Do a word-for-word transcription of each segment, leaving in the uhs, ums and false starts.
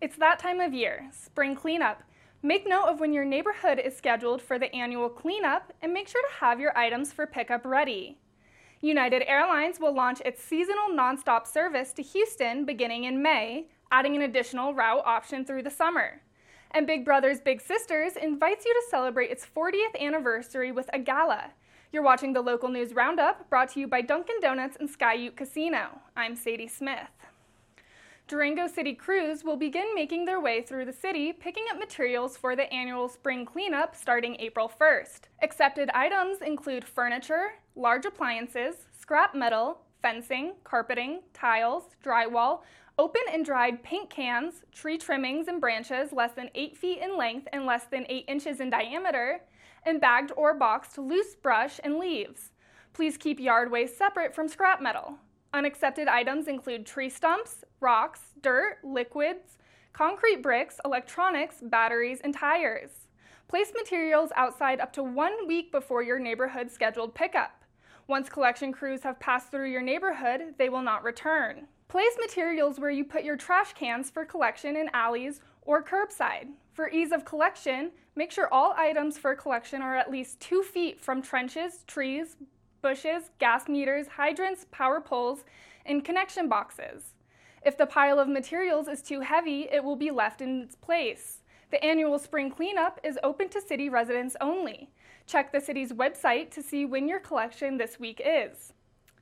It's that time of year, spring cleanup. Make note of when your neighborhood is scheduled for the annual cleanup and make sure to have your items for pickup ready. United Airlines will launch its seasonal nonstop service to Houston beginning in May, adding an additional route option through the summer. And Big Brothers Big Sisters invites you to celebrate its fortieth anniversary with a gala. You're watching the Local News Roundup, brought to you by Dunkin' Donuts and Sky Ute Casino. I'm Sadie Smith. Durango City crews will begin making their way through the city, picking up materials for the annual spring cleanup starting April first. Accepted items include furniture, large appliances, scrap metal, fencing, carpeting, tiles, drywall, open and dried paint cans, tree trimmings and branches less than eight feet in length and less than eight inches in diameter, and bagged or boxed loose brush and leaves. Please keep yard waste separate from scrap metal. Unaccepted items include tree stumps, rocks, dirt, liquids, concrete bricks, electronics, batteries, and tires. Place materials outside up to one week before your neighborhood's scheduled pickup. Once collection crews have passed through your neighborhood, they will not return. Place materials where you put your trash cans for collection in alleys or curbside. For ease of collection, make sure all items for collection are at least two feet from trenches, trees, bushes, gas meters, hydrants, power poles, and connection boxes. If the pile of materials is too heavy, it will be left in its place. The annual spring cleanup is open to city residents only. Check the city's website to see when your collection this week is.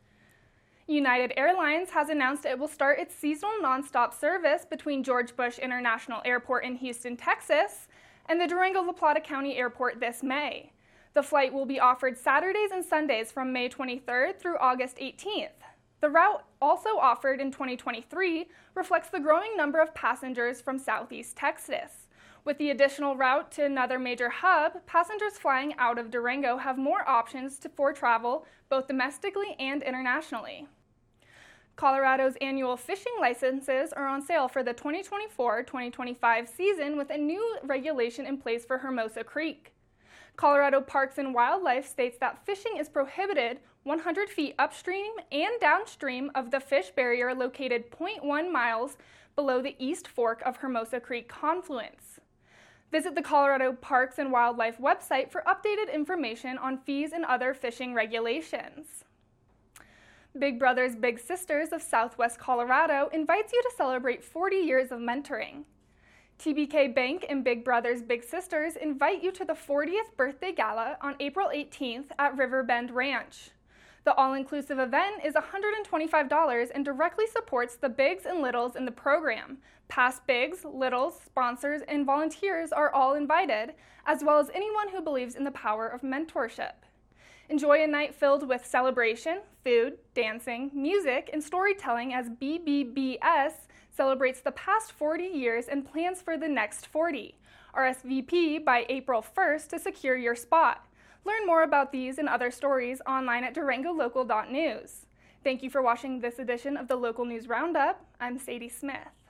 United Airlines has announced it will start its seasonal nonstop service between George Bush International Airport in Houston, Texas, and the Durango-La Plata County Airport this May. The flight will be offered Saturdays and Sundays from May twenty-third through August eighteenth. The route, also offered in twenty twenty-three, reflects the growing number of passengers from Southeast Texas. With the additional route to another major hub, passengers flying out of Durango have more options to, for travel, both domestically and internationally. Colorado's annual fishing licenses are on sale for the twenty twenty-four twenty twenty-five season with a new regulation in place for Hermosa Creek. Colorado Parks and Wildlife states that fishing is prohibited one hundred feet upstream and downstream of the fish barrier located zero point one miles below the East Fork of Hermosa Creek confluence. Visit the Colorado Parks and Wildlife website for updated information on fees and other fishing regulations. Big Brothers Big Sisters of Southwest Colorado invites you to celebrate forty years of mentoring. T B K Bank and Big Brothers Big Sisters invite you to the fortieth birthday gala on April eighteenth at Riverbend Ranch. The all-inclusive event is one hundred twenty-five dollars and directly supports the bigs and littles in the program. Past bigs, littles, sponsors, and volunteers are all invited, as well as anyone who believes in the power of mentorship. Enjoy a night filled with celebration, food, dancing, music, and storytelling as B B B S celebrates the past forty years and plans for the next forty. R S V P by April first to secure your spot. Learn more about these and other stories online at durango local dot news. Thank you for watching this edition of the Local News Roundup. I'm Sadie Smith.